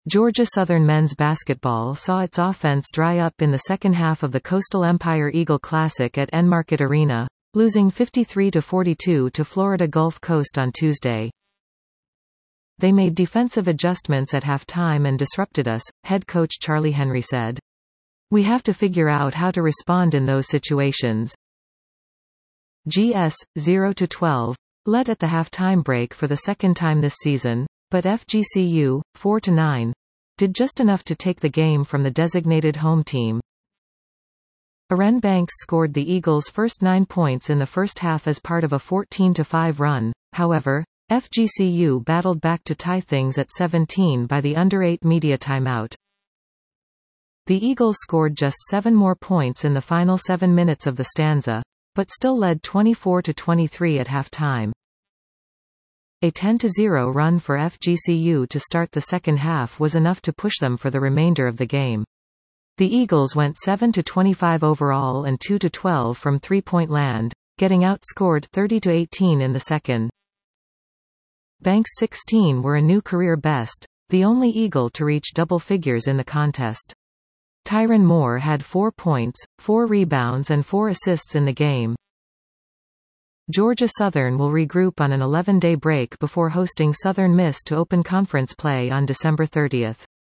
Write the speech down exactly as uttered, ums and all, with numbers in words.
Georgia Southern men's basketball saw its offense dry up in the second half of the Coastal Empire Eagle Classic at Enmarket Arena, losing fifty-three to forty-two to Florida Gulf Coast on Tuesday. They made defensive adjustments at halftime and disrupted us, head coach Charlie Henry said. We have to figure out how to respond in those situations. G S, zero to twelve, led at the halftime break for the second time this season, but F G C U, four to nine, did just enough to take the game from the designated home team. Aaron Banks scored the Eagles' first nine points in the first half as part of a fourteen to five run, however, F G C U battled back to tie things at seventeen by the under eight media timeout. The Eagles scored just seven more points in the final seven minutes of the stanza, but still led twenty-four to twenty-three at halftime. A ten to zero run for F G C U to start the second half was enough to push them for the remainder of the game. The Eagles went seven to twenty-five overall and two to twelve from three-point land, getting outscored thirty to eighteen in the second. Banks' sixteen were a new career best, the only Eagle to reach double figures in the contest. Tyron Moore had four points, four rebounds and four assists in the game. Georgia Southern will regroup on an eleven-day break before hosting Southern Miss to open conference play on December thirtieth.